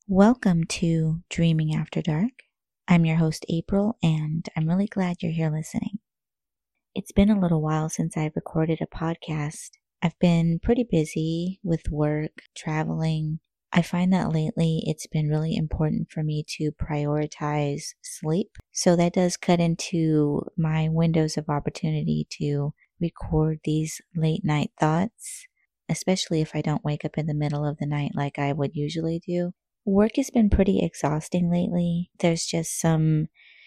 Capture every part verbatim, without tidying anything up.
Welcome to Dreaming After Dark. I'm your host, April, and I'm really glad you're here listening. It's been a little while since I've recorded a podcast. I've been pretty busy with work, traveling. I find that lately it's been really important for me to prioritize sleep. So that does cut into my windows of opportunity to record these late night thoughts, especially if I don't wake up in the middle of the night like I would usually do. Work has been pretty exhausting lately. There's just some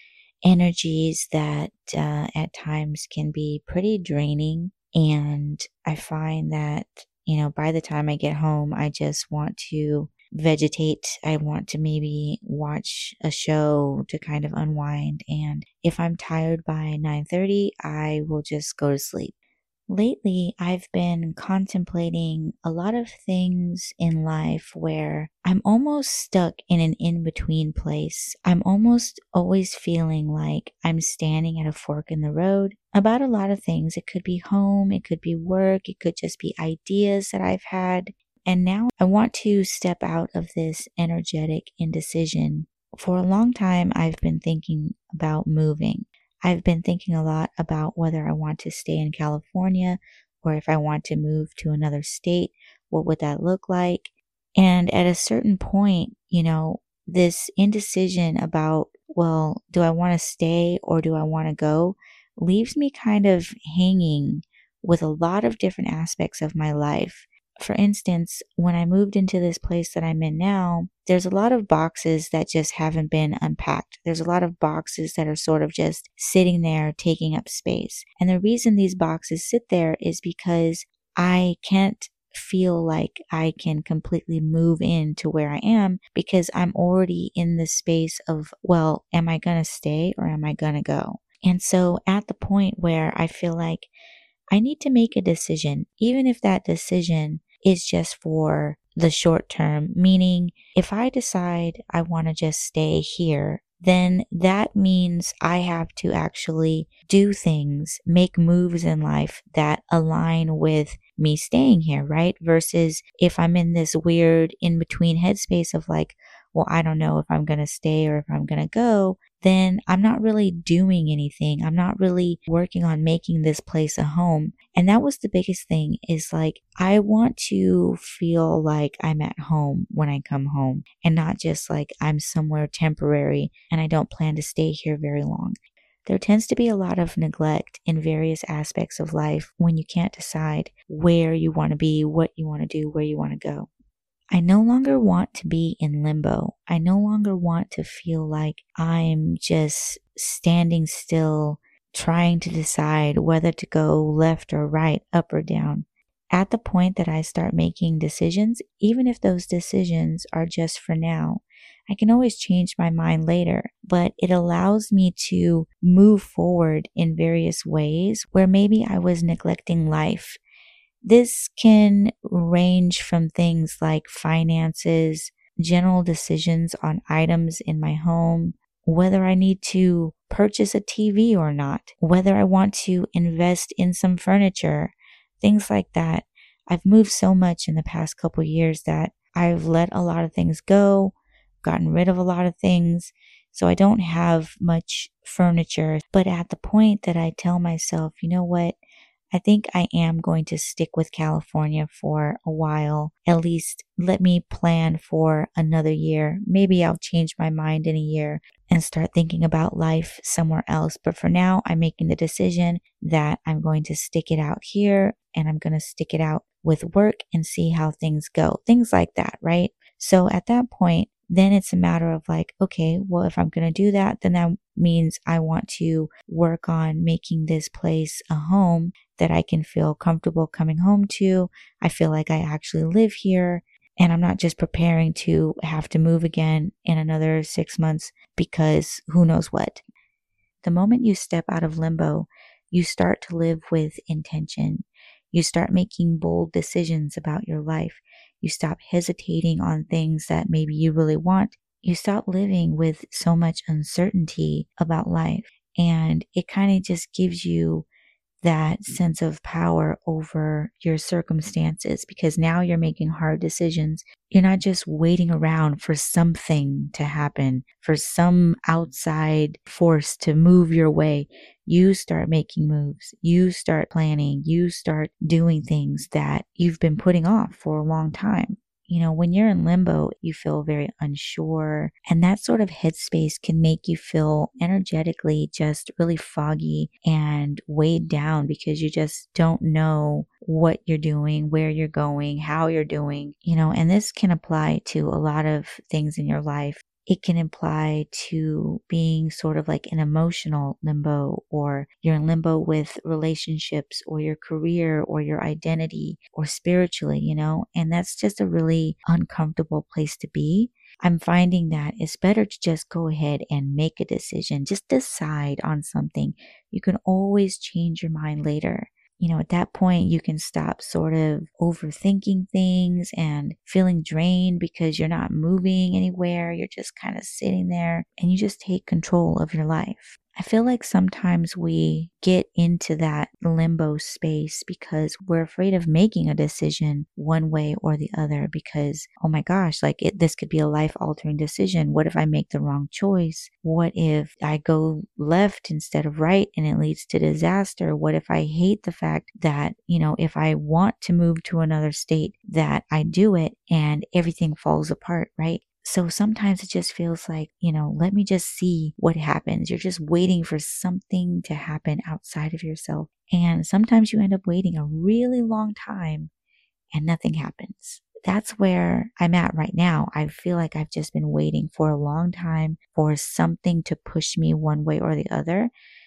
energies that uh, at times can be pretty draining. And I find that, you know, by the time I get home, I just want to vegetate. I want to maybe watch a show to kind of unwind. And if I'm tired by nine thirty, I will just go to sleep. Lately, I've been contemplating a lot of things in life where I'm almost stuck in an in-between place. I'm almost always feeling like I'm standing at a fork in the road about a lot of things. It could be home, it could be work, it could just be ideas that I've had. And now I want to step out of this energetic indecision. For a long time, I've been thinking about moving. I've been thinking a lot about whether I want to stay in California or if I want to move to another state, what would that look like? And at a certain point, you know, this indecision about, well, do I want to stay or do I want to go, leaves me kind of hanging with a lot of different aspects of my life. For instance, when I moved into this place that I'm in now, there's a lot of boxes that just haven't been unpacked. There's a lot of boxes that are sort of just sitting there taking up space. And the reason these boxes sit there is because I can't feel like I can completely move into where I am because I'm already in the space of, well, am I going to stay or am I going to go? And so at the point where I feel like I need to make a decision, even if that decision is just for the short term, meaning if I decide I want to just stay here, then that means I have to actually do things, make moves in life that align with me staying here, right? Versus if I'm in this weird in between headspace of like, well, I don't know if I'm going to stay or if I'm going to go, then I'm not really doing anything. I'm not really working on making this place a home. And that was the biggest thing is like, I want to feel like I'm at home when I come home and not just like I'm somewhere temporary and I don't plan to stay here very long. There tends to be a lot of neglect in various aspects of life when you can't decide where you want to be, what you want to do, where you want to go. I no longer want to be in limbo. I no longer want to feel like I'm just standing still, trying to decide whether to go left or right, up or down. At the point that I start making decisions, even if those decisions are just for now, I can always change my mind later, but it allows me to move forward in various ways where maybe I was neglecting life. This can range from things like finances, general decisions on items in my home, whether I need to purchase a T V or not, whether I want to invest in some furniture, things like that. I've moved so much in the past couple years that I've let a lot of things go, gotten rid of a lot of things. So I don't have much furniture. But at the point that I tell myself, you know what? I think I am going to stick with California for a while. At least let me plan for another year. Maybe I'll change my mind in a year and start thinking about life somewhere else. But for now, I'm making the decision that I'm going to stick it out here and I'm going to stick it out with work and see how things go. Things like that, right? So at that point, then it's a matter of like, okay, well, if I'm going to do that, then that means I want to work on making this place a home that I can feel comfortable coming home to. I feel like I actually live here and I'm not just preparing to have to move again in another six months because who knows what. The moment you step out of limbo, you start to live with intention. You start making bold decisions about your life. You stop hesitating on things that maybe you really want. You stop living with so much uncertainty about life. And it kind of just gives you that sense of power over your circumstances, because now you're making hard decisions. You're not just waiting around for something to happen, for some outside force to move your way. You start making moves. You start planning. You start doing things that you've been putting off for a long time. You know, when you're in limbo, you feel very unsure, and that sort of headspace can make you feel energetically just really foggy and weighed down, because you just don't know what you're doing, where you're going, how you're doing, you know, and this can apply to a lot of things in your life. It can apply to being sort of like an emotional limbo, or you're in limbo with relationships or your career or your identity or spiritually, you know, and that's just a really uncomfortable place to be. I'm finding that it's better to just go ahead and make a decision, just decide on something. You can always change your mind later. You know, at that point, you can stop sort of overthinking things and feeling drained because you're not moving anywhere. You're just kind of sitting there, and you just take control of your life. I feel like sometimes we get into that limbo space because we're afraid of making a decision one way or the other, because, oh my gosh, like it, this could be a life altering decision. What if I make the wrong choice? What if I go left instead of right and it leads to disaster? What if I hate the fact that, you know, if I want to move to another state, that I do it and everything falls apart, right? So sometimes it just feels like, you know, let me just see what happens. You're just waiting for something to happen outside of yourself. And sometimes you end up waiting a really long time and nothing happens. That's where I'm at right now. I feel like I've just been waiting for a long time for something to push me one way or the other,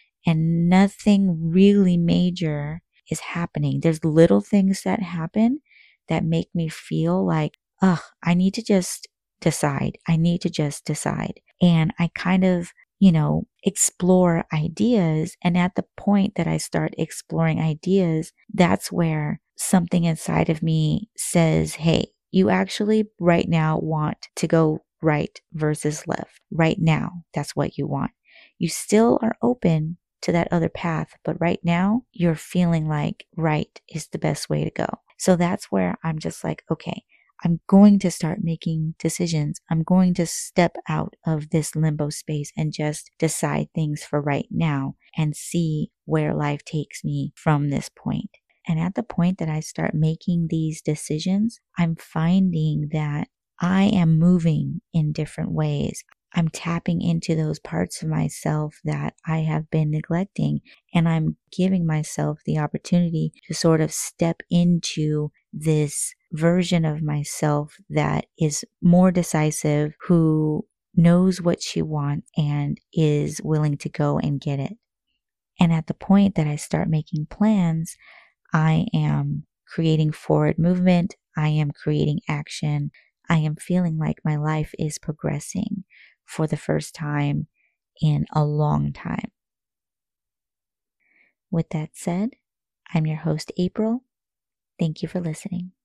and nothing really major is happening. There's little things that happen that make me feel like, ugh, I need to just decide. I need to just decide. And I kind of, you know, explore ideas. And at the point that I start exploring ideas, that's where something inside of me says, hey, you actually right now want to go right versus left. Right now, that's what you want. You still are open to that other path, but right now you're feeling like right is the best way to go. So that's where I'm just like, okay, I'm going to start making decisions. I'm going to step out of this limbo space and just decide things for right now and see where life takes me from this point. And at the point that I start making these decisions, I'm finding that I am moving in different ways. I'm tapping into those parts of myself that I have been neglecting, and I'm giving myself the opportunity to sort of step into this version of myself that is more decisive, who knows what she wants and is willing to go and get it. And at the point that I start making plans, I am creating forward movement. I am creating action. I am feeling like my life is progressing for the first time in a long time. With that said, I'm your host, April. Thank you for listening.